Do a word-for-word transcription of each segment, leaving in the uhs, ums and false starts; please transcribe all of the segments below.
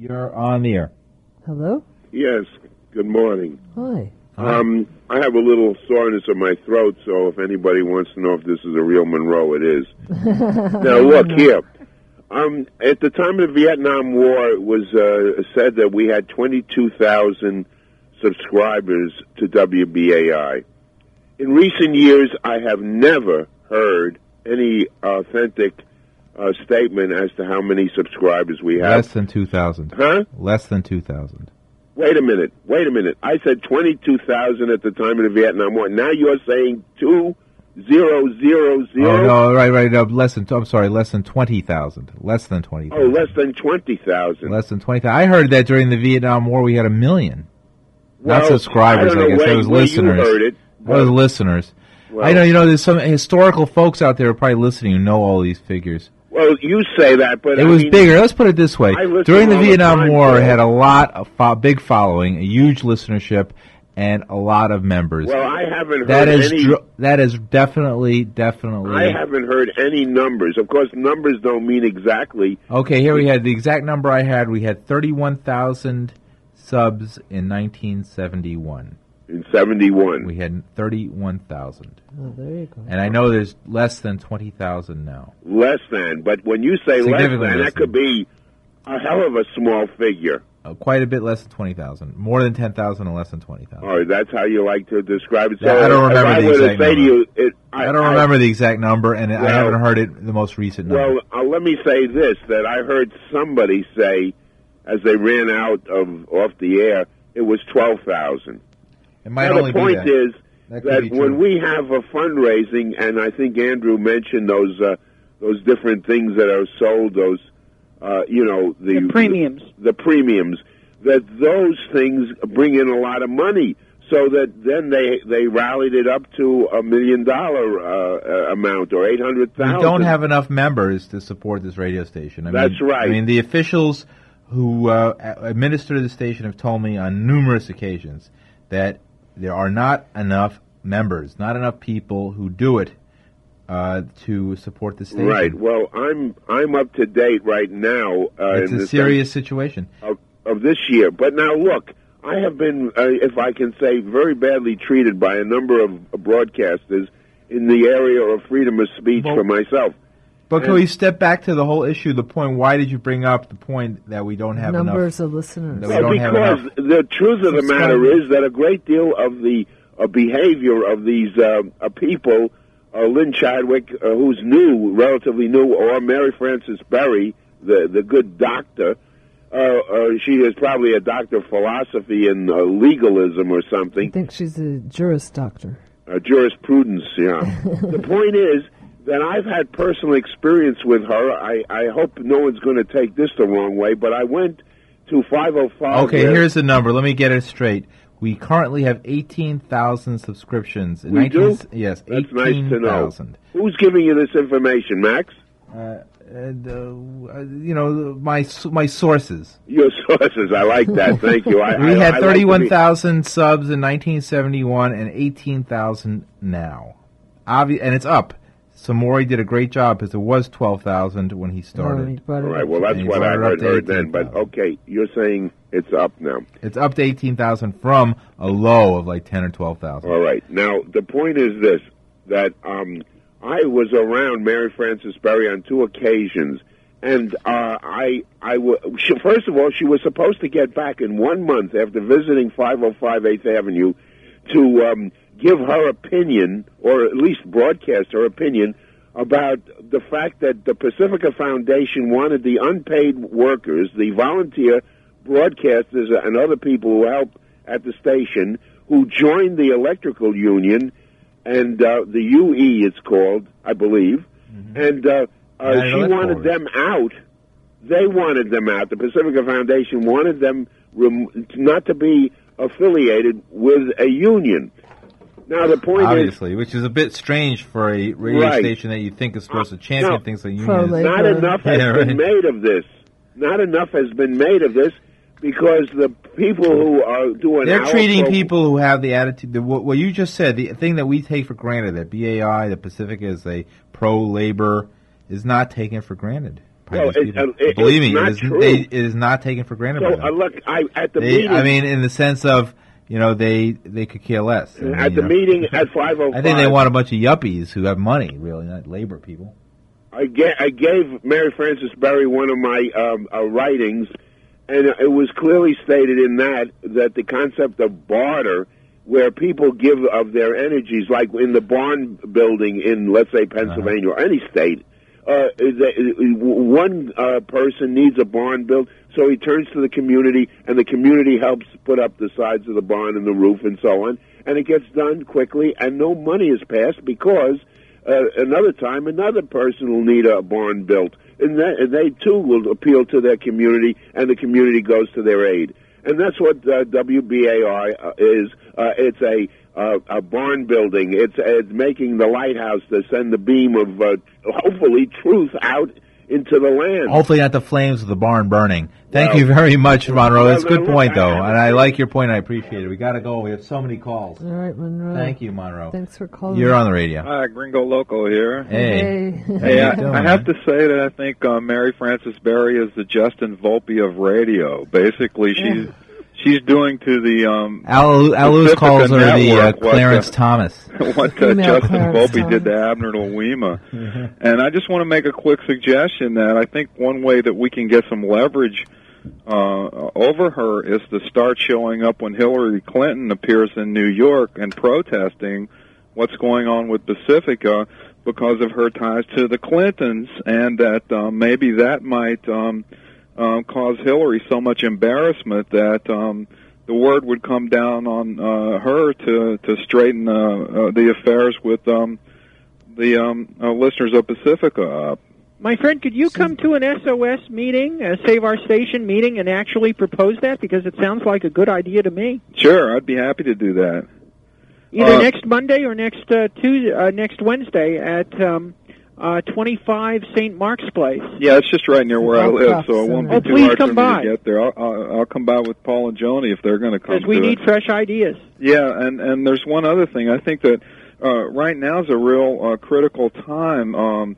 You're on the air. Hello? Yes, good morning. Hi. Um, I have a little soreness in my throat, so if anybody wants to know if this is a real Monroe, it is. Now, look here. Um, at the time of the Vietnam War, it was uh, said that we had twenty-two thousand subscribers to W B A I. In recent years, I have never heard any authentic uh, statement as to how many subscribers we have. Less than two thousand. Huh? Less than two thousand. Wait a minute. Wait a minute. I said twenty-two thousand at the time of the Vietnam War. Now you're saying two zero zero zero. Oh no! Right, right. No, less than. I'm sorry. Less than twenty thousand. Less than twenty. Oh, less than twenty thousand. Less than twenty thousand. I heard that during the Vietnam War we had a million. Well, Not subscribers, I, I, guess. Where, that was where listeners. You heard it. That was listeners. Well, I know. You know, there's some historical folks out there who are probably listening who know all these figures. Well, you say that, but it I was mean, bigger. Let's put it this way: during the Vietnam the time, War, so. it had a lot of fo- big following, a huge listenership, and a lot of members. Well, I haven't heard that is any. Dr- that is definitely, definitely. I haven't heard any numbers. Of course, numbers don't mean exactly. Okay, here we had the exact number I had. We had thirty-one thousand subs in nineteen seventy-one. In seventy-one, we had thirty-one thousand. Oh, there you go. And I know there's less than twenty thousand now. Less than, but when you say less than, less that could be a hell of a small figure. Uh, quite a bit less than twenty thousand. More than ten thousand and less than twenty thousand. All right, that's how you like to describe it. So yeah, I don't remember if the I were exact to say number. To you, it, I, I don't I, remember the exact number, and well, I haven't heard it, the most recent number. Well, uh, let me say this, that I heard somebody say, as they ran out of off the air, it was twelve thousand. It might now, only the point be that. is that, that when we have a fundraising, and I think Andrew mentioned those uh, those different things that are sold, those uh, you know the, the premiums, the, the premiums, that those things bring in a lot of money. So that then they they rallied it up to a million dollar uh, amount or eight hundred thousand. We don't have enough members to support this radio station. I That's mean, right. I mean, the officials who uh, administer the station have told me on numerous occasions that there are not enough members, not enough people who do it uh, to support the station. Right. Well, I'm I'm up to date right now. Uh, it's in a serious situation of, of this year. But now, look, I have been, uh, if I can say, very badly treated by a number of broadcasters in the area of freedom of speech well, for myself. But can we step back to the whole issue, the point, why did you bring up the point that we don't have Numbers enough? of listeners. That we well, don't because have enough the truth of the matter is that a great deal of the uh, behavior of these uh, uh, people, uh, Lynn Chadwick, uh, who's new, relatively new, or Mary Frances Berry, the, the good doctor, uh, uh, she is probably a doctor of philosophy and uh, legalism or something. I think she's a jurist doctor. Uh, jurisprudence, yeah. The point is that I've had personal experience with her. I, I hope no one's going to take this the wrong way, but I went to five oh five. Okay, here's the number. Let me get it straight. We currently have eighteen thousand subscriptions. We nineteen, do? Yes, That's eighteen nice to know. thousand. Who's giving you this information, Max? Uh, and, uh, you know, my my sources. Your sources. I like that. Thank you. I, we I, had I thirty-one thousand like subs in nineteen seventy-one and eighteen thousand now. Obvi- and it's up. Samori did a great job because it was twelve thousand when he started. All right, well, that's what I heard, heard then. But, okay, you're saying it's up now. It's up to eighteen thousand from a low of like ten or twelve thousand. All right. Now, the point is this, that um, I was around Mary Frances Berry on two occasions, and uh, I, I w- she, first of all, she was supposed to get back in one month after visiting five oh five eighth Avenue to um, give her opinion, or at least broadcast her opinion, about the fact that the Pacifica Foundation wanted the unpaid workers, the volunteer broadcasters and other people who help at the station, who joined the electrical union, and uh, the U E it's called, I believe, mm-hmm. and uh, uh, she wanted them out. They wanted them out. The Pacifica Foundation wanted them rem- not to be affiliated with a union. Now, the point Obviously, is... which is a bit strange for a radio right. station that you think is supposed to champion no, things like unions. Not enough has yeah, been right. made of this. Not enough has been made of this because the people who are doing... They're our treating pro- people who have the attitude... The, what, what you just said, the thing that we take for granted, that B A I, the Pacifica is a pro-labor, is not taken for granted. previous Well, it- people. uh, it- Believe it's me, not it is, true. they, it is not taken for granted So by uh, them. look, I at the They, meeting. I mean, in the sense of, you know, they they could care less. I mean, at you the know. meeting at five oh five. I think they want a bunch of yuppies who have money, really, not labor people. I gave, I gave Mary Frances Berry one of my um, uh, writings, and it was clearly stated in that that the concept of barter, where people give of their energies, like in the barn building in, let's say, Pennsylvania uh-huh. or any state, uh, they, one uh, person needs a barn built, so he turns to the community, and the community helps put up the sides of the barn and the roof and so on, and it gets done quickly, and no money is passed because uh, another time another person will need a barn built, and they, and they too will appeal to their community, and the community goes to their aid. And that's what uh, W B A R uh, is. Uh, it's a uh, a barn building. It's it's making the lighthouse to send the beam of uh, hopefully truth out into the land. Hopefully not the flames of the barn burning. Thank Well, you very much, Monroe. That's a well, good look, point, I- though, I- and I like your point. I appreciate it. We got to go. We have so many calls. All right, Monroe. Thank you, Monroe. Thanks for calling. You're on the radio. Hi, Gringo Loco here. Hey. Hey. How Hey, you I, doing, I have man? to say that I think uh, Mary Frances Berry is the Justin Volpe of radio. Basically, she's she's doing to the um, Al, Al Lewis Pacifica calls her the uh, Network what, Clarence uh, Thomas. what uh, Female Justin Clarence Volpe did to Thomas. Abner Louima. And I just want to make a quick suggestion that I think one way that we can get some leverage uh, over her is to start showing up when Hillary Clinton appears in New York and protesting what's going on with Pacifica because of her ties to the Clintons, and that um, maybe that might um, um, cause Hillary so much embarrassment that um, the word would come down on uh, her to to straighten uh, uh, the affairs with um, the um, uh, listeners of Pacifica up. My friend, could you come to an S O S meeting, a Save Our Station meeting, and actually propose that? Because it sounds like a good idea to me. Sure, I'd be happy to do that. Either Uh, next Monday or next uh, Tuesday, uh, next Wednesday at um, uh, twenty-five Saint Mark's Place. Yeah, it's just right near where I Golf live, Club so it won't be Oh, too please hard come for by. me to get there. I'll, I'll, I'll come by with Paul and Joni if they're going to come. Because we to need it. fresh ideas. Yeah, and and there's one other thing. I think that uh, right now is a real uh, critical time um,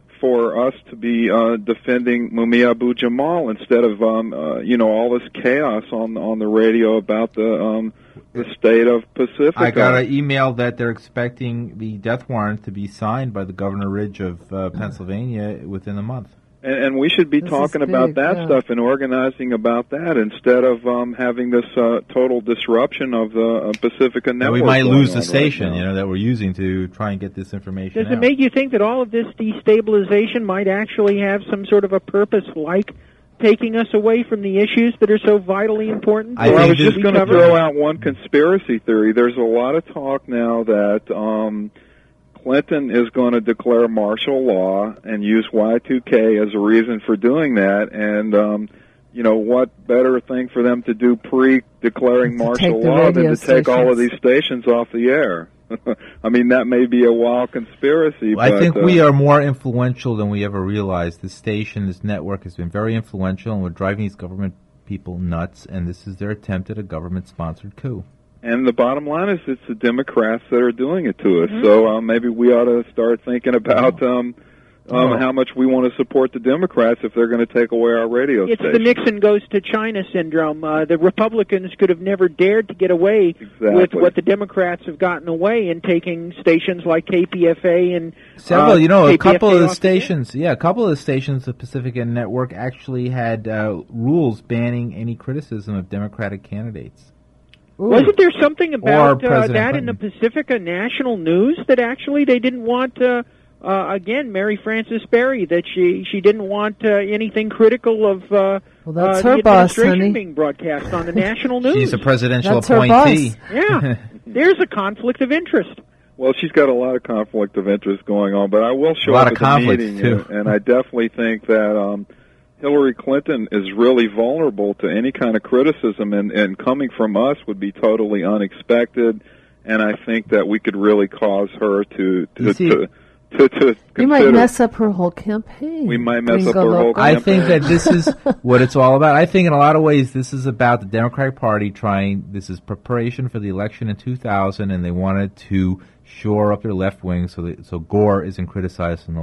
for us to be uh, defending Mumia Abu Jamal instead of um, uh, you know all this chaos on on the radio about the um, the state of Pacifica. I got an email that they're expecting the death warrant to be signed by the Governor Ridge of uh, Pennsylvania within a month. And, and we should be This talking is about big, that yeah. stuff and organizing about that instead of um, having this uh, total disruption of the uh, Pacifica Now, network. we might going lose on the right station, now. you know, that we're using to try and get this information Does out. it make you think that all of this destabilization might actually have some sort of a purpose, like taking us away from the issues that are so vitally important? I Well, I think was this- just going to cover? throw out one conspiracy theory. There's a lot of talk now that um, Clinton is going to declare martial law and use Y two K as a reason for doing that. And, um, you know, what better thing for them to do pre-declaring To martial take the law than radio to take all of stations. these stations off the air? I mean, that may be a wild conspiracy. I but, think uh, we are more influential than we ever realized. This station, this network has been very influential, and we're driving these government people nuts, and this is their attempt at a government-sponsored coup. And the bottom line is it's the Democrats that are doing it to us. Mm-hmm. So um, maybe we ought to start thinking about um, um, Oh. how much we want to support the Democrats if they're going to take away our radio It's the station. Nixon goes to China syndrome. Uh, the Republicans could have never dared to get away Exactly. with what the Democrats have gotten away in taking stations like K P F A and Several, uh, you know, a K P F K couple of the off the air. stations, yeah, a couple of the stations, the Pacifica Network, actually had uh, rules banning any criticism of Democratic candidates. Ooh. Wasn't there something about uh, President that in the Pacifica National News that actually they didn't want, uh, uh, again, Mary Frances Berry, that she she didn't want uh, anything critical of uh, Well, that's uh, her the boss, administration honey. being broadcast on the national news. She's a presidential That's her appointee. boss. Yeah, there's a conflict of interest. Well, she's got a lot of conflict of interest going on, but I will show A lot up of at the conflicts, meeting, too. and, and I definitely think that um, Hillary Clinton is really vulnerable to any kind of criticism, and, and coming from us would be totally unexpected. And I think that we could really cause her to to You see- to, to, to You might consider- mess up her whole campaign. We might mess up Gringo her whole Loco. I think that this is what it's all about. I think in a lot of ways this is about the Democratic Party trying, this is preparation for the election in two thousand, and they wanted to shore up their left wing so that, so Gore isn't criticized from the left.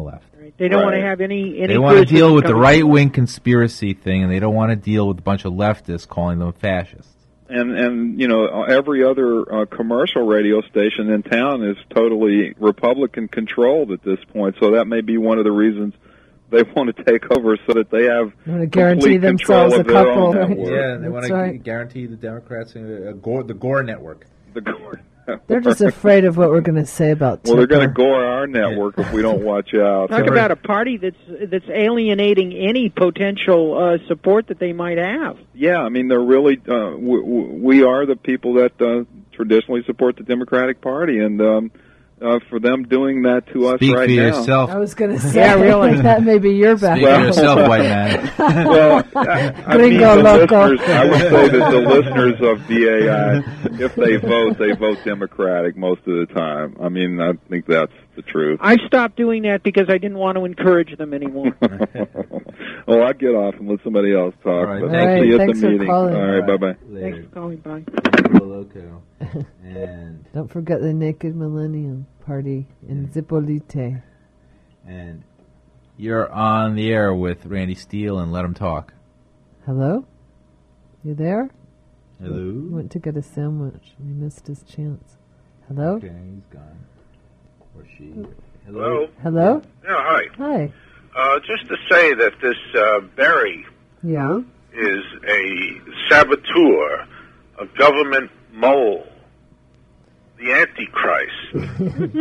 Right. They don't Right. want to have any any. They want to deal with the coming- right-wing conspiracy thing, and they don't want to deal with a bunch of leftists calling them fascists. And and you know every other uh, commercial radio station in town is totally Republican controlled at this point. So that may be one of the reasons they want to take over, so that they have They want to guarantee complete control themselves a of their own couple. network. Yeah, they want That's to right. guarantee the Democrats uh, a Gore, the Gore network. The Gore They're just afraid of what we're going to say about Well, they're going to Tipper. gore our network if we don't watch out. Talk So- about a party that's that's alienating any potential uh, support that they might have. Yeah, I mean, they're really, uh, we, we are the people that uh, traditionally support the Democratic Party, and um, uh, for them doing that to us Speak right for now. yourself. I was going to say, Yeah, really. that may be your Speak for background. yourself, white man. Well, I, I mean, Gringo the loco. listeners, I would say that the listeners of D A I, if they vote, they vote Democratic most of the time. I mean, I think that's the truth. I stopped doing that because I didn't want to encourage them anymore. Well, I'd get off and let somebody else talk. All right, but thank I'll you. see you at Thanks the for meeting. calling. All right, bye-bye. Thanks Later. for calling. Bye. Gringo Loco. And Don't forget the Naked Millennium Party in Zipolite. and you're on the air with Randy Steele and Let Him Talk. Hello? You there? He Hello. went to get a sandwich. He missed his chance. Hello? Okay, he's gone. Or she. Hello. Hello? Yeah, hi. Hi. Uh, just to say that this uh, Berry Yeah? is a saboteur, a government mole, the Antichrist.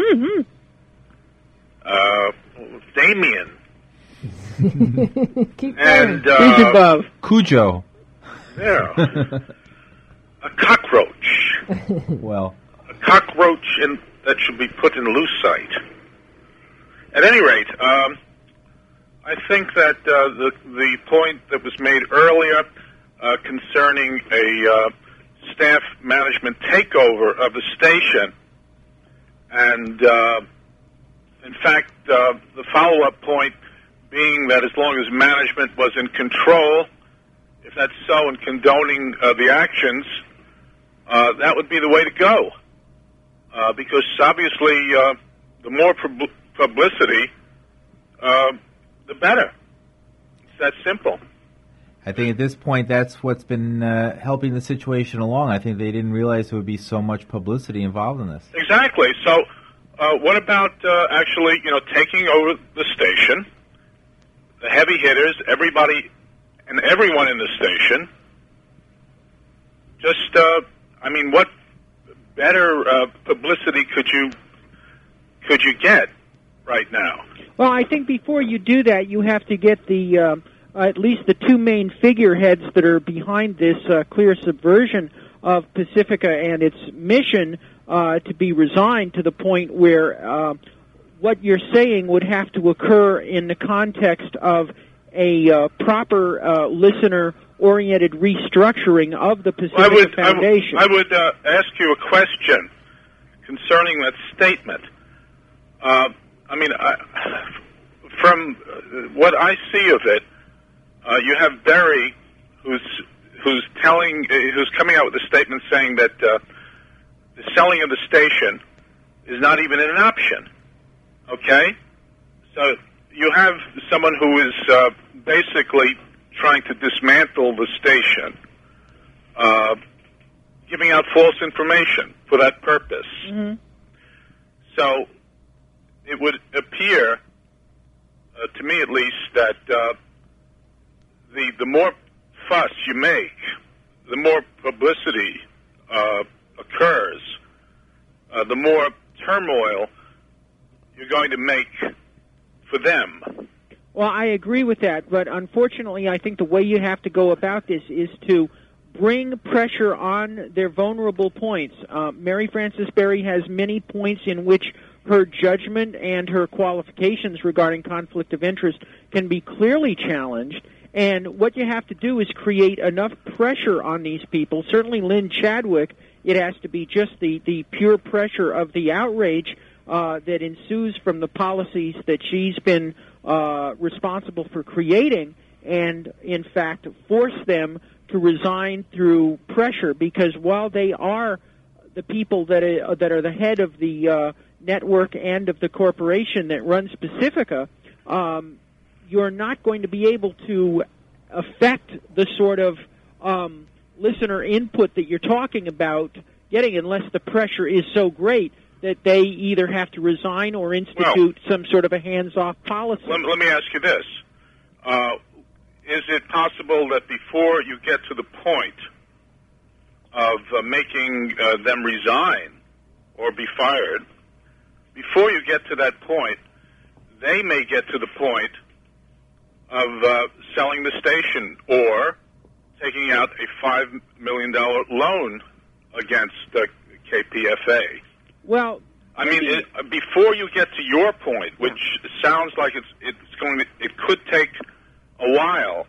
uh, Damien Keep going. and Who's uh, above? Cujo. yeah, a cockroach, Well, a cockroach in, that should be put in lucite. At any rate, um, I think that uh, the the point that was made earlier uh, concerning a uh, staff management takeover of a station, and uh, in fact, uh, the follow-up point being that as long as management was in control, if that's so, and condoning uh, the actions, uh, that would be the way to go. Uh, because obviously, uh, the more pub- publicity, uh, the better. It's that simple. I think at this point that's what's been uh, helping the situation along. I think they didn't realize there would be so much publicity involved in this. Exactly. So, uh, what about uh, actually, you know, taking over the station, the heavy hitters, everybody, and everyone in the station? Just, uh, I mean, what better uh, publicity could you could you get right now? Well, I think before you do that, you have to get the uh, at least the two main figureheads that are behind this uh, clear subversion of Pacifica and its mission uh, to be resigned to the point where uh, what you're saying would have to occur in the context of a uh, proper uh, listener-oriented restructuring of the Pacifica I would, I would, Foundation. I would uh, ask you a question concerning that statement. Uh, I mean, I, from what I see of it, uh, you have Berry, who's who's telling, uh, who's coming out with a statement saying that uh, the selling of the station is not even an option. Okay, so you have someone who is uh, basically trying to dismantle the station, uh, giving out false information for that purpose. Mm-hmm. So it would appear, uh, to me at least, that uh, the the more fuss you make, the more publicity uh, occurs, uh, the more turmoil you're going to make for them. Well, I agree with that, but unfortunately, I think the way you have to go about this is to bring pressure on their vulnerable points. Uh, Mary Frances Berry has many points in which her judgment and her qualifications regarding conflict of interest can be clearly challenged, and what you have to do is create enough pressure on these people. Certainly Lynn Chadwick, it has to be just the, the pure pressure of the outrage uh, that ensues from the policies that she's been uh, responsible for creating, and in fact force them to resign through pressure, because while they are the people that are, that are the head of the uh, network and of the corporation that runs Pacifica, um, you're not going to be able to affect the sort of um, listener input that you're talking about getting unless the pressure is so great that they either have to resign or institute well, some sort of a hands-off policy. Let, let me ask you this. Uh, is it possible that before you get to the point of uh, making uh, them resign or be fired, before you get to that point, they may get to the point of uh, selling the station or taking out a five million dollars loan against uh, K P F A? Well, I mean, it, uh, before you get to your point, which sounds like it's it's going to, it could take a while.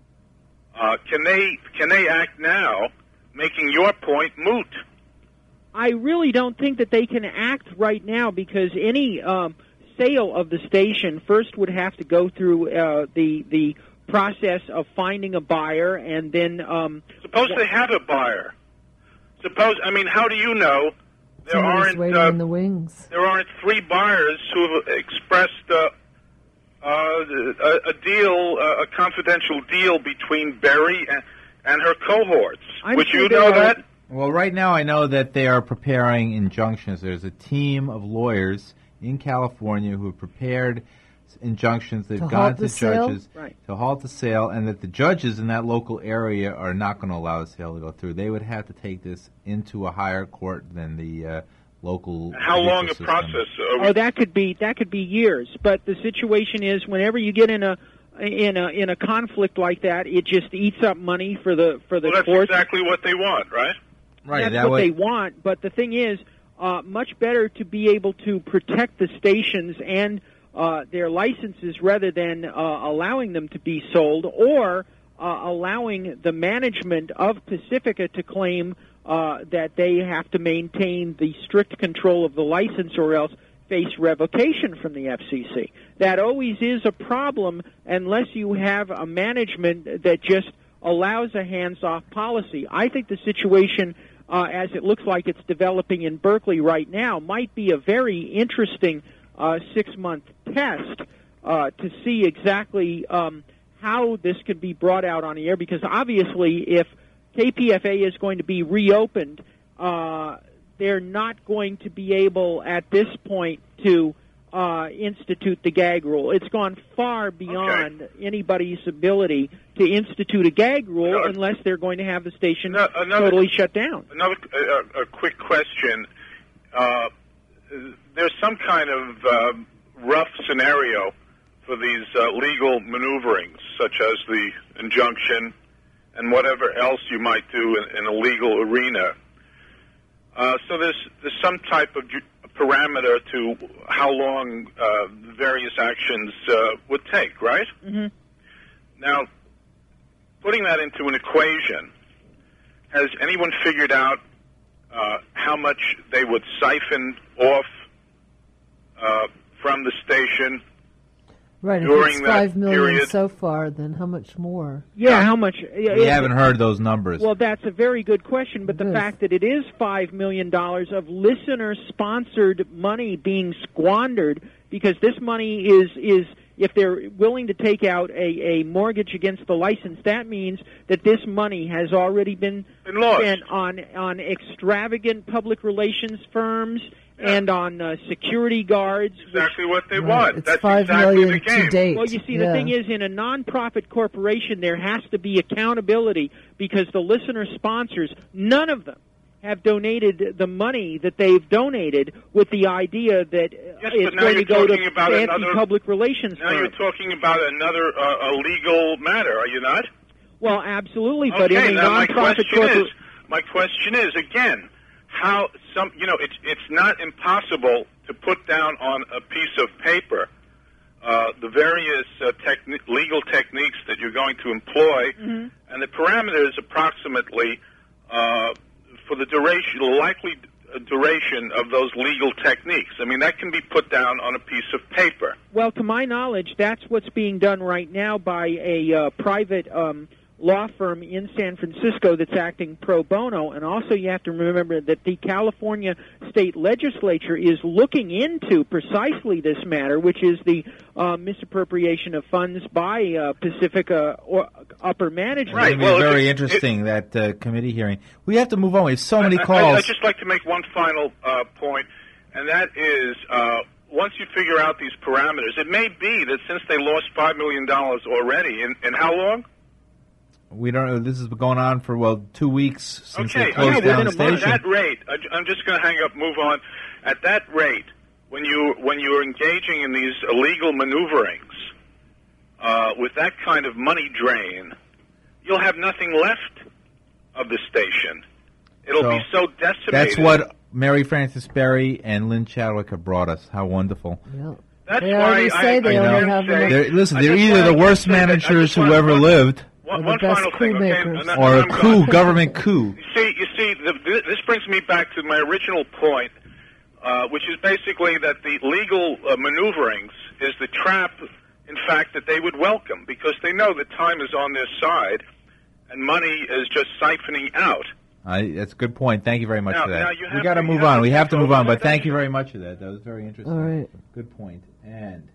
Uh, can they can they act now, making your point moot? I really don't think that they can act right now because any um, sale of the station first would have to go through uh, the the process of finding a buyer, and then um, suppose they have a buyer. Suppose I mean, how do you know? There Somebody's aren't waiting uh, in the wings. there aren't three buyers who have expressed uh, uh, a, a deal, uh, a confidential deal between Berry and, and her cohorts. I'm Would sure you there know are. that? Well, right now I know that they are preparing injunctions. There's a team of lawyers in California who have prepared injunctions. They've To gone halt to the sale? judges Right. to halt the sale, and that the judges in that local area are not going to allow the sale to go through. They would have to take this into a higher court than the uh, local. How long a judicial system. process? Are we oh, that could be that could be years. But the situation is, whenever you get in a in a in a conflict like that, it just eats up money for the for the well, that's courts. exactly what they want, right? Right, That's that what way, they want. But the thing is, uh, much better to be able to protect the stations and uh, their licenses rather than uh, allowing them to be sold or uh, allowing the management of Pacifica to claim uh, that they have to maintain the strict control of the license or else face revocation from the F C C. That always is a problem unless you have a management that just allows a hands-off policy. I think the situation, uh, as it looks like it's developing in Berkeley right now, might be a very interesting uh, six-month test uh, to see exactly um, how this could be brought out on the air, because obviously if K P F A is going to be reopened, uh, they're not going to be able at this point to uh, institute the gag rule. It's gone far beyond Okay. anybody's ability to institute a gag rule No, unless they're going to have the station No, another- totally shut down. Another uh, a quick question. Uh, there's some kind of uh, rough scenario for these uh, legal maneuverings, such as the injunction and whatever else you might do in, in a legal arena. Uh, so there's there's some type of ju- parameter to how long uh, various actions uh, would take, right? Mm-hmm. Now, putting that into an equation, has anyone figured out uh, how much they would siphon off uh, from the station? Right, if During it's that five million period- so far, then how much more? Yeah, how much? Yeah, we it- haven't heard those numbers. Well, that's a very good question, but the Yes. fact that it is five million dollars of listener-sponsored money being squandered, because this money is, is if they're willing to take out a, a mortgage against the license, that means that this money has already been Been lost. spent on, on extravagant public relations firms Yeah. and on uh, security guards. which- Exactly what they Right, want. it's That's five exactly million the game. to date. Well, you see, the Yeah. thing is, in a nonprofit corporation, there has to be accountability because the listener sponsors, none of them have donated the money that they've donated with the idea that uh, Yes, it's but now going you're to go to talking about another- anti-public relations Now you're firms. talking about another uh, a legal matter, are you not? Well, absolutely, but okay, in a now my nonprofit question corporation... is, my question is again, how some you know it's it's not impossible to put down on a piece of paper uh, the various uh, techni- legal techniques that you're going to employ, Mm-hmm. and the parameters approximately uh, for the duration, the likely duration of those legal techniques. I mean, that can be put down on a piece of paper. Well, to my knowledge, that's what's being done right now by a uh, private um, law firm in San Francisco that's acting pro bono, and also you have to remember that the California state legislature is looking into precisely this matter, which is the uh, misappropriation of funds by uh, Pacifica or upper management. Right. It's Well, very it- interesting, that uh, committee hearing. We have to move on. We have so many I, I, calls. I'd just like to make one final uh, point, and that is, uh, once you figure out these parameters, it may be that since they lost five million dollars already, in, in how long? We don't know. This has been going on for, well, two weeks since Okay, they closed okay, down the within a month. station. At that rate, I- I'm just going to hang up, move on. At that rate, when you when you're engaging in these illegal maneuverings uh, with that kind of money drain, you'll have nothing left of the station. It'll So, be so decimated. That's what Mary Frances Berry and Lynn Chadwick have brought us. How wonderful. Yeah. That's They why already I, say I, they I only can't have say, enough- They're, listen, I they're just either wanna the worst say that- I managers just who wanna- ever lived, One, Or one the best final coup thing, okay? makers. And that- or a I'm coup, done. government coup. You see, you see, the, this brings me back to my original point, uh, which is basically that the legal uh, maneuverings is the trap, in fact, that they would welcome, because they know that time is on their side, and money is just siphoning out. I, that's a good point. Thank you very much Now- for that. now you We have got to to- move you have on. to We have to control move on, that. but thank you very much for that. That was very interesting. All right. Good point. And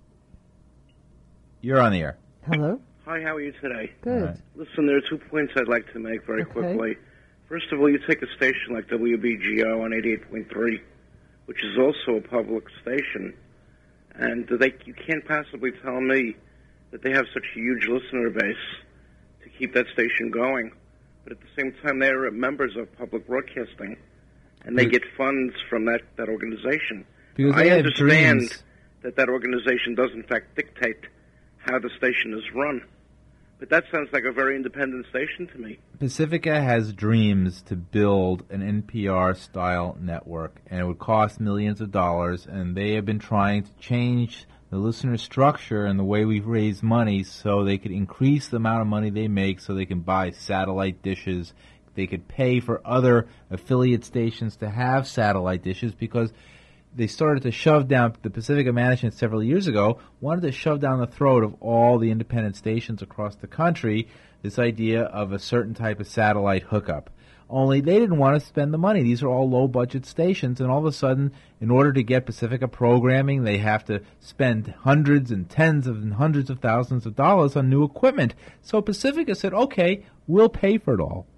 you're on the air. Hello? Hi, how are you today? Good. All right. Listen, there are two points I'd like to make very Okay. quickly. First of all, you take a station like W B G O on eighty-eight point three, which is also a public station, and they you can't possibly tell me that they have such a huge listener base to keep that station going. But at the same time, they're members of public broadcasting, and they Because- get funds from that, that organization. Because I they have understand dreams. that that organization does, in fact, dictate how the station is run. But that sounds like a very independent station to me. Pacifica has dreams to build an N P R-style network, and it would cost millions of dollars, and they have been trying to change the listener structure and the way we raise money so they could increase the amount of money they make so they can buy satellite dishes. They could pay for other affiliate stations to have satellite dishes because they started to shove down, the Pacifica management several years ago wanted to shove down the throat of all the independent stations across the country this idea of a certain type of satellite hookup. Only they didn't want to spend the money. These are all low-budget stations, and all of a sudden, in order to get Pacifica programming, they have to spend hundreds and tens of and hundreds of thousands of dollars on new equipment. So Pacifica said, okay, we'll pay for it all.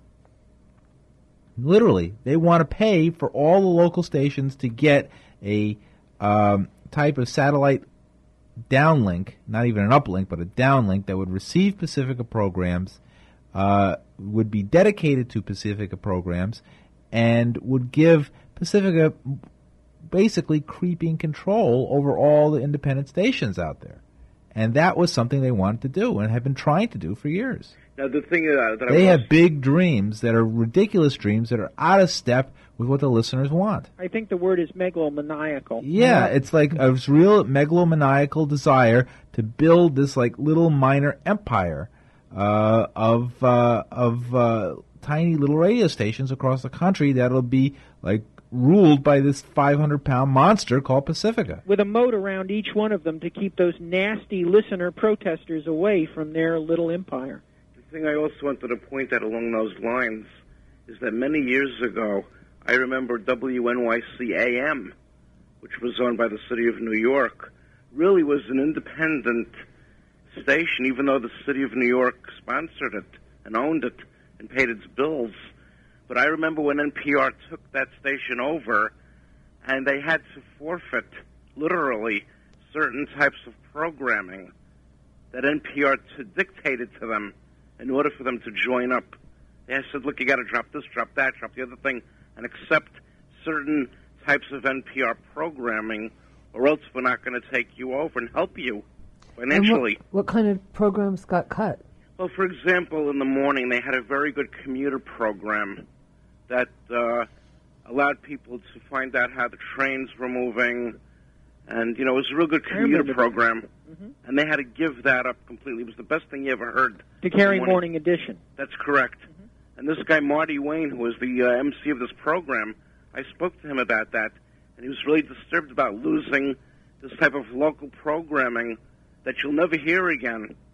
Literally, they want to pay for all the local stations to get a um, type of satellite downlink, not even an uplink, but a downlink that would receive Pacifica programs, uh, would be dedicated to Pacifica programs, and would give Pacifica basically creeping control over all the independent stations out there. And that was something they wanted to do and have been trying to do for years. Now, the thing uh, that I They was, have big dreams that are ridiculous dreams that are out of step with what the listeners want. I think the word is megalomaniacal. Yeah, it's like a real megalomaniacal desire to build this like little minor empire uh, of uh, of uh, tiny little radio stations across the country that'll be like ruled by this five hundred pound monster called Pacifica. With a moat around each one of them to keep those nasty listener protesters away from their little empire. The thing I also wanted to point out along those lines is that many years ago, I remember W N Y C A M, which was owned by the city of New York, really was an independent station, even though the city of New York sponsored it and owned it and paid its bills. But I remember when N P R took that station over, and they had to forfeit, literally, certain types of programming that N P R t- dictated to them in order for them to join up. They said, look, you got to drop this, drop that, drop the other thing, and accept certain types of N P R programming, or else we're not going to take you over and help you financially. And what, what kind of programs got cut? Well, for example, in the morning they had a very good commuter program that uh, allowed people to find out how the trains were moving, and, you know, it was a real good I commuter remember that. program, Mm-hmm. and they had to give that up completely. It was the best thing you ever heard. To carry Morning. morning edition. That's correct. Mm-hmm. And this guy, Marty Wayne, who was the uh, M C of this program, I spoke to him about that, and he was really disturbed about losing this type of local programming that you'll never hear again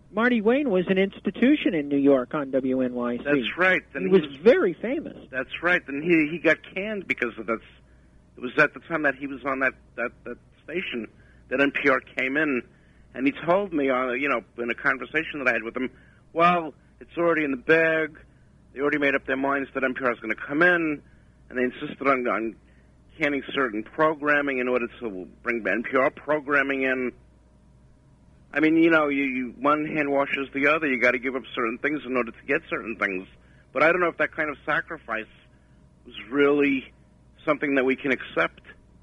Marty Wayne was an institution in New York on W N Y C. That's right. And he was very famous. That's right. And he he got canned because of that. It was at the time that he was on that, that, that station that N P R came in, and he told me, uh, you know, in a conversation that I had with him, well, it's already in the bag. They already made up their minds that N P R is going to come in, and they insisted on, on canning certain programming in order to bring N P R programming in. I mean, you know, you, you one hand washes the other. You got to give up certain things in order to get certain things. But I don't know if that kind of sacrifice was really something that we can accept.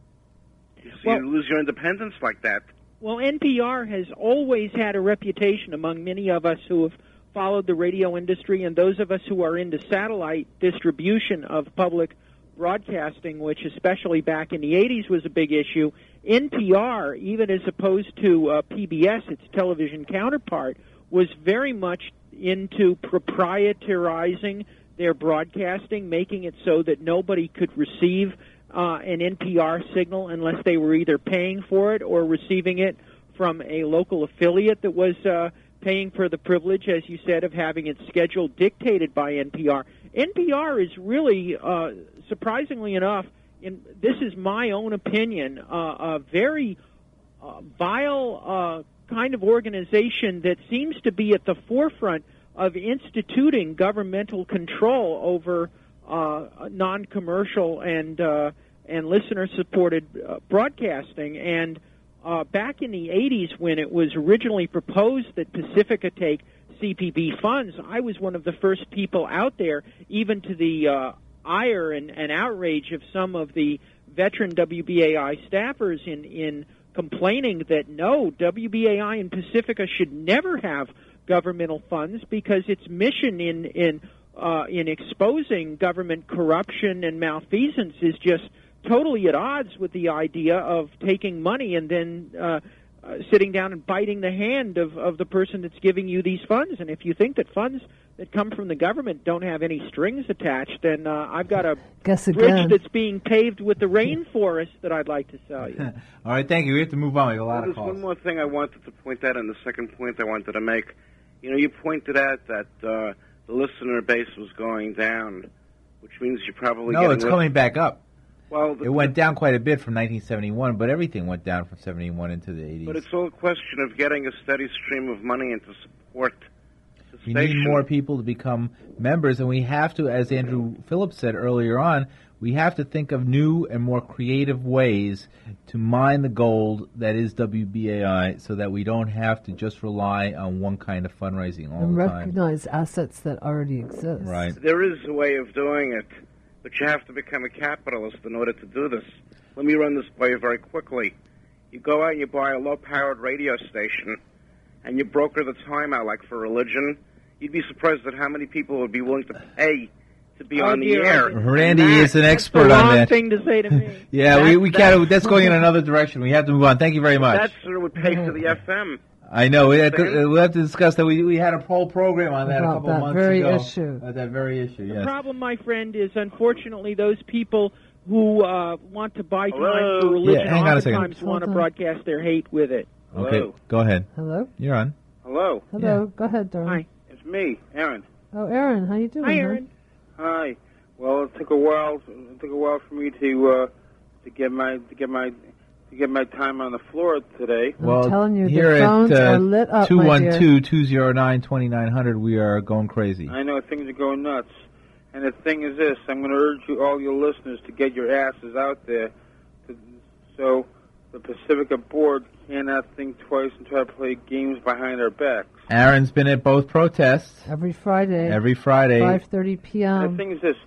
You see, Well- you lose your independence like that. Well, N P R has always had a reputation among many of us who have followed the radio industry and those of us who are into satellite distribution of public broadcasting, which especially back in the eighties was a big issue. N P R, even as opposed to uh, P B S, its television counterpart, was very much into proprietarizing their broadcasting, making it so that nobody could receive uh, an N P R signal unless they were either paying for it or receiving it from a local affiliate that was uh, paying for the privilege, as you said, of having its schedule dictated by N P R. N P R is really, uh, surprisingly enough, in, this is my own opinion, uh, a very uh, vile uh, kind of organization that seems to be at the forefront of instituting governmental control over uh, non-commercial and uh, and listener-supported uh, broadcasting. And uh, back in the eighties, when it was originally proposed that Pacifica take C P B funds, I was one of the first people out there, even to the uh, ire and, and outrage of some of the veteran W B A I staffers in, in complaining that no, W B A I and Pacifica should never have governmental funds because its mission in in uh, in exposing government corruption and malfeasance is just totally at odds with the idea of taking money and then uh, uh, sitting down and biting the hand of, of the person that's giving you these funds. And if you think that funds that come from the government don't have any strings attached, then uh, I've got a Guess bridge again. that's being paved with the rainforest that I'd like to sell you. All right, thank you. We have to move on. We have a lot Well, of there's calls. one more thing I wanted to point out, and the second point I wanted to make. You know, you pointed out that uh, the listener base was going down, which means you're probably No, getting it's lis- coming back up. Well, the, It went down quite a bit from nineteen seventy-one, but everything went down from seventy-one into the eighties. but it's all a question of getting a steady stream of money and to support the We station. need more people to become members, and we have to, as Andrew Phillips said earlier on, we have to think of new and more creative ways to mine the gold that is W B A I so that we don't have to just rely on one kind of fundraising all And the time. recognize assets that already exist. Right. There is a way of doing it, but you have to become a capitalist in order to do this. Let me run this by you very quickly. You go out and you buy a low-powered radio station, and you broker the time out like for religion. You'd be surprised at how many people would be willing to pay to be Oh, on the dear. air. Randy And that- is an That's expert the on wrong that. thing to say to me. Yeah, we, That- we that- can't. That's going in another direction. We have to move on. Thank you very much. That sort of would pay for the F M. I know. We have, to, Understand? we'll have to discuss that. We we had a whole program on that a About couple that months very ago. issue. About that very issue, The yes. problem, my friend, is unfortunately those people who uh, want to buy time Hello? for religion Yeah, hang on a second. oftentimes want to Hold on. broadcast their hate with it. Okay, Hello? go ahead. Hello? You're on. Hello, Hello? Go ahead, darling. Hi. it's me, Aaron. Oh, Aaron, how you doing? Hi, hon? Aaron. Hi. Well, it took a while. It took a while for me to uh, to get my to get my to get my time on the floor today. I'm well, telling you, here the phones at are uh, lit up, two my one dear. two, two zero nine, two nine zero zero, we are going crazy. I know things are going nuts. And the thing is this: I'm going to urge you, all your listeners, to get your asses out there, to, so the Pacifica board cannot think twice and try to play games behind our backs. Aaron's been at both protests Every Friday, every Friday. five thirty p.m. And the thing is this: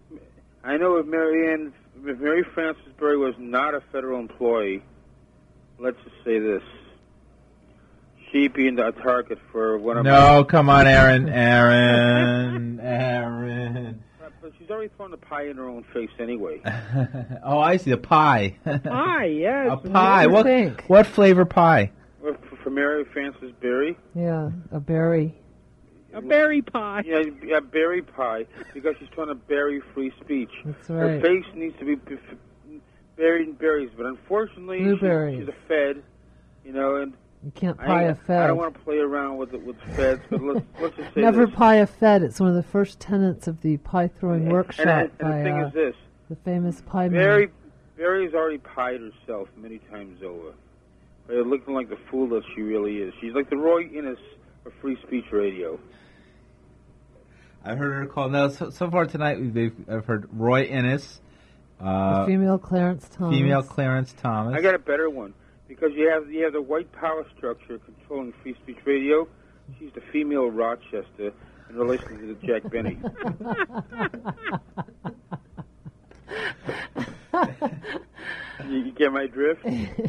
I know if Mary Ann, if Mary Frances Berry was not a federal employee, let's just say this: she'd be a target for one of No, come on, Aaron. Aaron. Aaron. my. But she's already thrown the pie in her own face anyway. Oh, I see. A pie. Hi, yes. A pie. do you What, think? what flavor pie? Well, for, for Mary Frances Berry, Yeah, a berry. A berry pie. yeah, yeah, berry pie, because she's trying to bury free speech. That's Her right. face needs to be b- f- buried in berries, but unfortunately, she's, Blueberries. she's a Fed, you know, and You can't I, pie a I Fed. don't want to play around with it with Feds, but let's, let's just say Never this. pie a Fed. It's one of the first tenets of the pie throwing And- workshop and, and by the thing uh, is this. the famous pie man. Barry, Barry's already pied herself many times over. By looking like the fool that she really is. She's like the Roy Innes of free speech radio. I've heard her call. Now, so, so far tonight, we've, I've heard Roy Innes. Uh, the female Clarence Thomas. Female Clarence Thomas. I got a better one. Because you have you have the white power structure controlling free speech radio. She's the female Rochester in relation to the Jack Benny. you, you get my drift?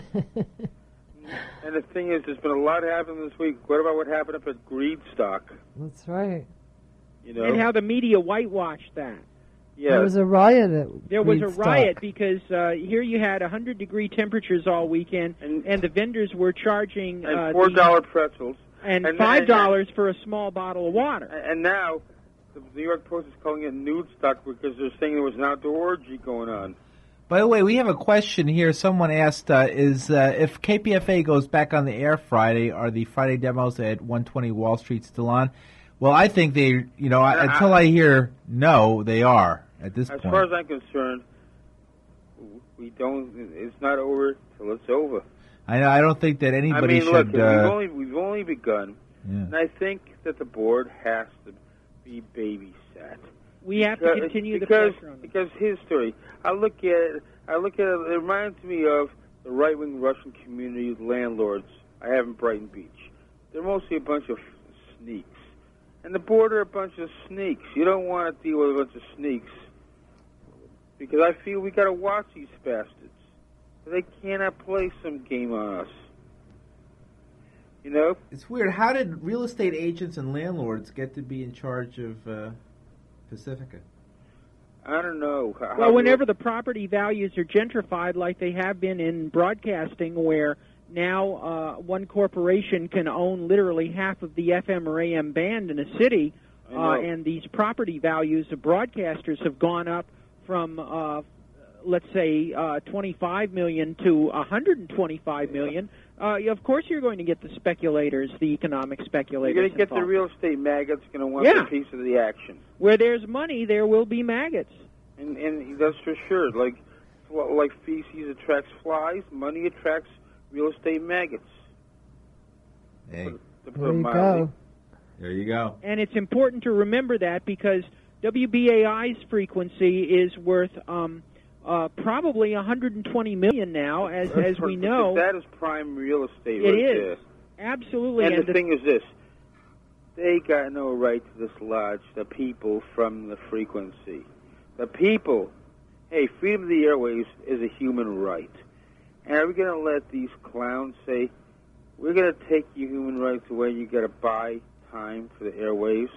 And the thing is, there's been a lot happening this week. What about what happened up at Greedstock? That's right. You know, And how the media whitewashed that. yeah, There was a riot at There was a Greedstock. riot because uh, here you had one hundred degree temperatures all weekend, And- and the vendors were charging and uh, four the- dollar pretzels, and and- five dollars for a small bottle of water. and now the New York Post is calling it nude stock because they're saying there was an outdoor orgy going on. By the way, we have a question here. Someone asked, uh, "Is uh, if K P F A goes back on the air Friday, are the Friday demos at one twenty Wall Street still on?" Well, I think they, you know, I, Uh, until I hear no, they are at this As point. far as I'm concerned, we don't. It's not over till it's over. I know. I don't think that anybody I mean, look, should. we've Uh, only we've only begun, yeah. and I think that the board has to be babysat. We have to Because- continue the because, pressure on them. because history. I look at it. I look at it. It reminds me of the right-wing Russian community landlords I have in Brighton Beach. They're mostly a bunch of sneaks, and the board are a bunch of sneaks. You don't want to deal with a bunch of sneaks because I feel we got to watch these bastards. They cannot play some game on us. You know. It's weird. How did real estate agents and landlords get to be in charge of uh, Pacifica? I don't know. How, Well, whenever the property values are gentrified, like they have been in broadcasting, where now uh, one corporation can own literally half of the F M or A M band in a city, I uh, know. and these property values of broadcasters have gone up from, uh, let's say, uh, twenty-five million dollars to one hundred twenty-five million dollars. Uh, of course, you're going to get the speculators, the economic speculators. You're going to get the involved. real estate maggots going to want Yeah. their piece of the action. Where there's money, there will be maggots. And and that's for sure. Like well, like feces attracts flies, money attracts real estate maggots. Hey, To put There it you mildly. go. there you go. And it's important to remember that because W B A I's frequency is worth um, uh, probably one hundred twenty million dollars now, as as we know. That is prime real estate It right is. there. Absolutely. And the the- thing is this. They got no right to dislodge the people from the frequency. The people, hey, freedom of the airwaves is a human right. And are we going to let these clowns say, we're going to take your human rights away, you got to buy time for the airwaves?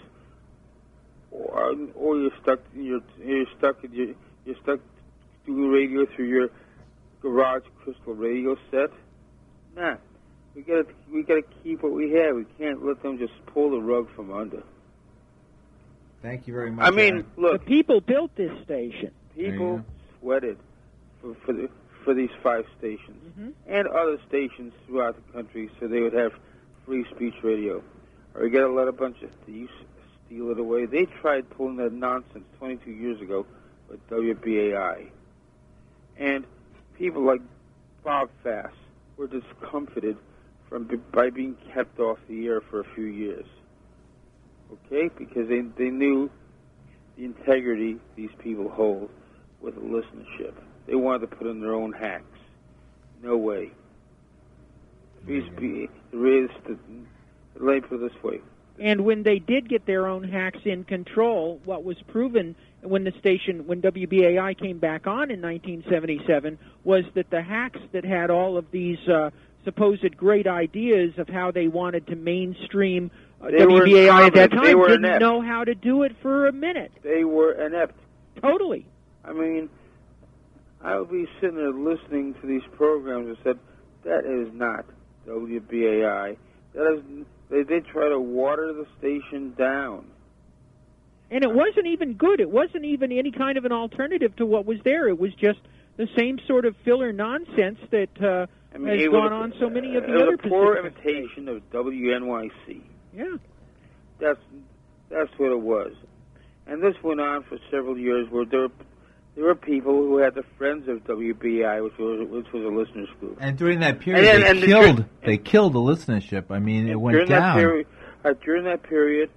Or, or you're stuck, you're, you're stuck, you're, you're stuck doing radio through your garage crystal radio set? Nah. We got to we got to keep what we have. We can't let them just pull the rug from under. Thank you very much. I mean, Aaron. look, the people built this station. people Yeah. sweated for for, the, for these five stations Mhm. and other stations throughout the country, so they would have free speech radio. Or we got to let a bunch of thieves steal it away. They tried pulling that nonsense twenty-two years ago with W B A I, and people like Bob Fass were discomfited from by being kept off the air for a few years. Okay, because they they knew the integrity these people hold with listenership. They wanted to put in their own hacks. No way. Free speech. Let me put it this way. And when they did get their own hacks in control, what was proven when the station, when W B A I came back on in nineteen seventy-seven, was that the hacks that had all of these uh, supposed great ideas of how they wanted to mainstream uh, They were W B A I at that incompetent. They time were didn't inept. know how to do it for a minute. They were inept. Totally. I mean, I would be sitting there listening to these programs and said, that is not W B A I. That is, they did try to water the station down. And it wasn't even good. It wasn't even any kind of an alternative to what was there. It was just the same sort of filler nonsense that uh, I mean, has it gone was, on so many of the it was other a poor Pacific imitation of W N Y C. Yeah. That's that's what it was. And this went on for several years where there were, there were people who had the Friends of W B I, which was which was a listeners group. And during that period, And- they and the- killed they killed the listenership. I mean, it went during down. That period, uh, during that period,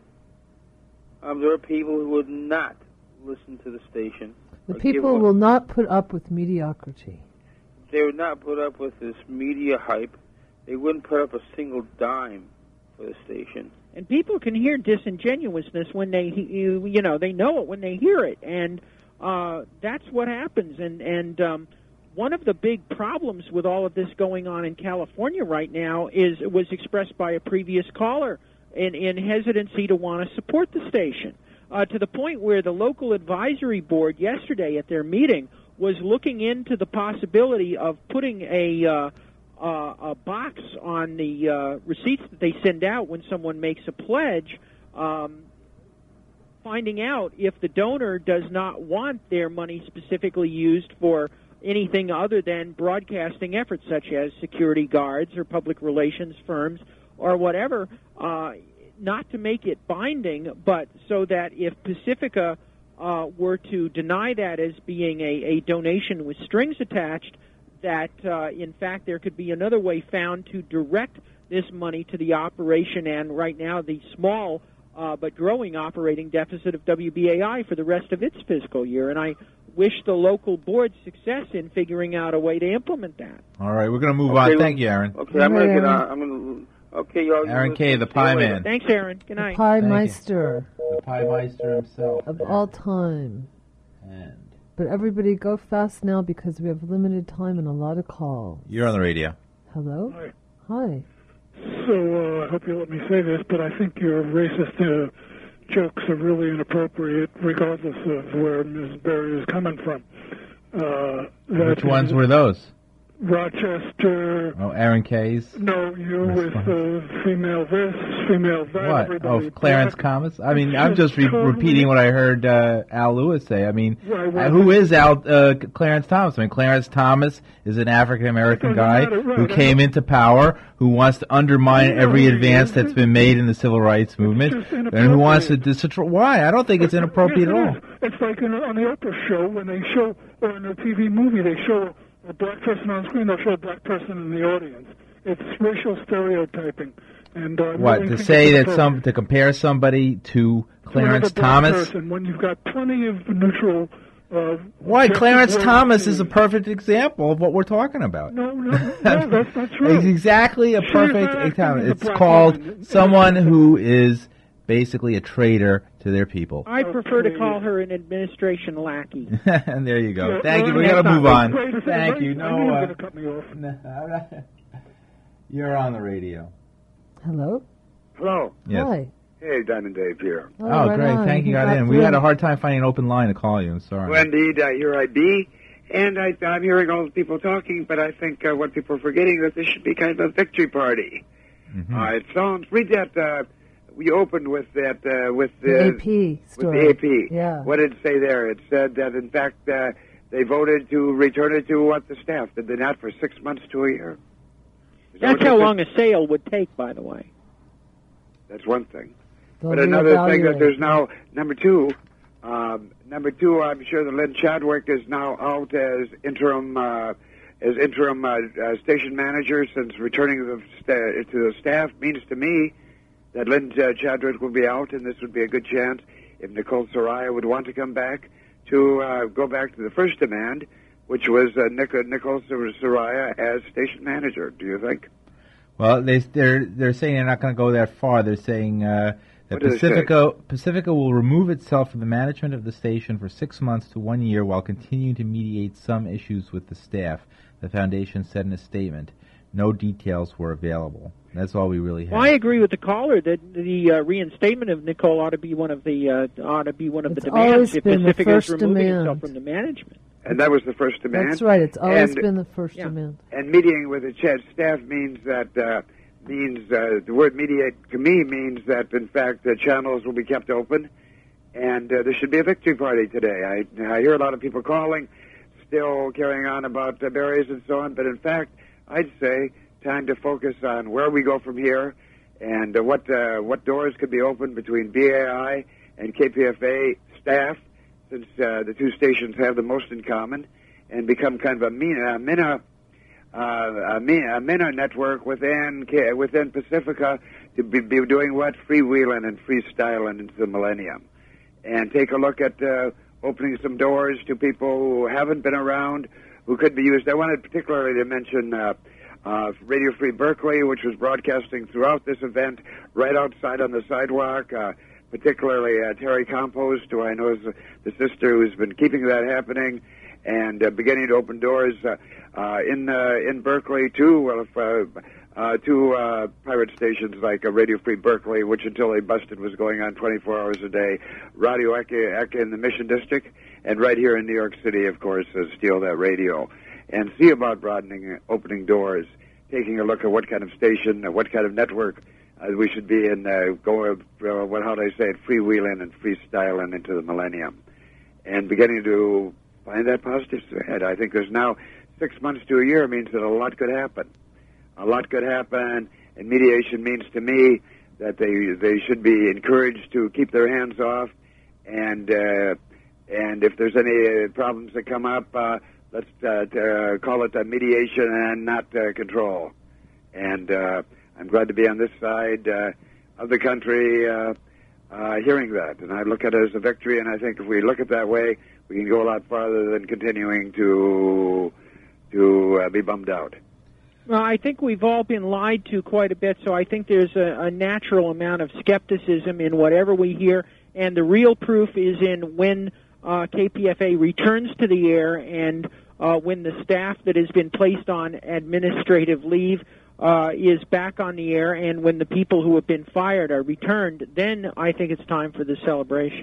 um, there were people who would not listen to the station. The or give people up. will not put up with mediocrity. They would not put up with this media hype. They wouldn't put up a single dime for the station. And people can hear disingenuousness when they, you, you know, they know it when they hear it, and uh, that's what happens. And and um, one of the big problems with all of this going on in California right now is it was expressed by a previous caller in, in hesitancy to want to support the station, uh, to the point where the local advisory board yesterday at their meeting was looking into the possibility of putting a uh, Uh, a box on the uh, receipts that they send out when someone makes a pledge, um, finding out if the donor does not want their money specifically used for anything other than broadcasting efforts such as security guards or public relations firms or whatever, uh, not to make it binding, but so that if Pacifica uh, were to deny that as being a, a donation with strings attached, that, uh, in fact, there could be another way found to direct this money to the operation and right now the small uh, but growing operating deficit of W B A I for the rest of its fiscal year. And I wish the local board success in figuring out a way to implement that. All right, we're going to move Okay, on. Thank you, Aaron. Okay, I'm going to get on. I'm going to. Okay, y'all. Aaron K., the Pie Man. Thanks, Aaron. Good night. Pie Thank you. Meister The Pie Meister himself. of all time. And But everybody go fast now because we have limited time and a lot of calls. you're on the radio. Hello? Hi. Hi. So uh, I hope you let me say this, but I think your racist uh, jokes are really inappropriate, regardless of where Miz Berry is coming from. Uh, Which ones were those? Rochester. Oh, Aaron K's. No, you That's with fine. uh, female this, female that. What? everybody Oh, Clarence black. Thomas? I mean, I'm just re- Totally. repeating what I heard uh, Al Lewis say. I mean, Right, uh, right. who is Al uh, Clarence Thomas? I mean, Clarence Thomas is an African American It guy doesn't matter, who right, came I- into power, who wants to undermine No, every it- advance that's been made in the civil rights movement, just and who wants to inappropriate. destroy. Why? I don't think it's inappropriate Yes, at it all. is. It's like in, on the Oprah show when they show, or in a T V movie, they show a black person on screen, they'll show a black person in the audience. It's racial stereotyping. And uh, I What really to think say it's that some to compare somebody to to Clarence another black Thomas? person when you've got plenty of neutral. Uh, Why? objective Clarence ways Thomas to- is a perfect example of what we're talking about. No, no, no, that's not true. It's exactly a She's perfect acting example. as a It's black called woman. someone who is basically a traitor to their people. I prefer to Okay. call her an administration lackey. And there you go. Yeah, Thank you. well, We got to that's move not on. Wait a second, Thank wait, you. I No, knew you were uh, going to cut me off. no, all right. You're on the radio. Hello? Hello. Yes. Hi. Hey, Don and Dave here. Oh, Oh, right great. on. Thank you. He Got in. We through. had a hard time finding an open line to call you. I'm sorry. Well, indeed, uh, here I be. And I, I'm hearing all the people talking, but I think uh, what people are forgetting that this should be kind of a victory party. Mhm. Uh, it sounds. Read that. Uh, we opened with that uh, with The the A P with story. the A P. Yeah. What did it say there? It said that in fact uh, they voted to return it to what the staff did they not for six months to a year. Is that That's what how they said? long a sale would take, by the way. That's one thing. They'll But another thing that reevaluate. there's now number two. Um, number two, I'm sure that Lynn Chadwick is now out as interim uh, as interim uh, uh, station manager since returning to the, sta- to the staff means to me that Lynn uh, Chadwick will be out, and this would be a good chance if Nicole Soraya would want to come back to uh, go back to the first demand, which was uh, Nic- Nicole Soraya as station manager. Do you think? Well, they, they're they're saying they're not going to go that far. They're saying uh, that What do they say? Pacifica Pacifica will remove itself from the management of the station for six months to one year while continuing to mediate some issues with the staff. The foundation said in a statement. No details were available. That's all we really have. Well, I agree with the caller that the uh, reinstatement of Nicole ought to be one of the uh, ought to be one of It's the demands always if been the Pacific is first removing demand. itself from the management. And that was the first demand. That's right. It's always And- been the first Yeah. demand. And mediating with the ch- staff means that uh, means uh, the word mediate to me means that in fact the channels will be kept open, and uh, there should be a victory party today. I I hear a lot of people calling. still carrying on about the barriers and so on. But in fact, I'd say time to focus on where we go from here and uh, what uh, what doors could be opened between B A I and K P F A staff, since uh, the two stations have the most in common, and become kind of a MENA, MENA, uh, a MENA, a MENA network within within Pacifica to be, be doing what? Freewheeling and freestyling into the millennium. And take a look at uh, opening some doors to people who haven't been around, who could be used. I wanted particularly to mention uh, uh, Radio Free Berkeley, which was broadcasting throughout this event, right outside on the sidewalk, uh, particularly uh, Terry Compost, who I know is the, the sister who's been keeping that happening, and uh, beginning to open doors uh, uh, in uh, in Berkeley, too. Well, if, uh, uh, two uh, pirate stations like uh, Radio Free Berkeley, which until they busted was going on twenty-four hours a day, Radio Eka, Eka in the Mission District, and right here in New York City, of course, uh, Steal That Radio. And see about broadening, uh, opening doors, taking a look at what kind of station, uh, what kind of network uh, we should be in, uh, go, uh, what, how do I say it, freewheeling and freestyling into the millennium. And beginning to find that positive thread. I think there's now six months to a year means that a lot could happen. A lot could happen, and mediation means to me that they they should be encouraged to keep their hands off, and uh, and if there's any uh, problems that come up, uh, let's uh, t- uh, call it uh, mediation and not uh, control. And uh, I'm glad to be on this side uh, of the country uh, uh, hearing that, and I look at it as a victory, and I think if we look at it that way, we can go a lot farther than continuing to to uh, be bummed out. Well, I think we've all been lied to quite a bit, so I think there's a, a natural amount of skepticism in whatever we hear, and the real proof is in when uh, K P F A returns to the air and uh, when the staff that has been placed on administrative leave uh, is back on the air, and when the people who have been fired are returned, then I think it's time for the celebration.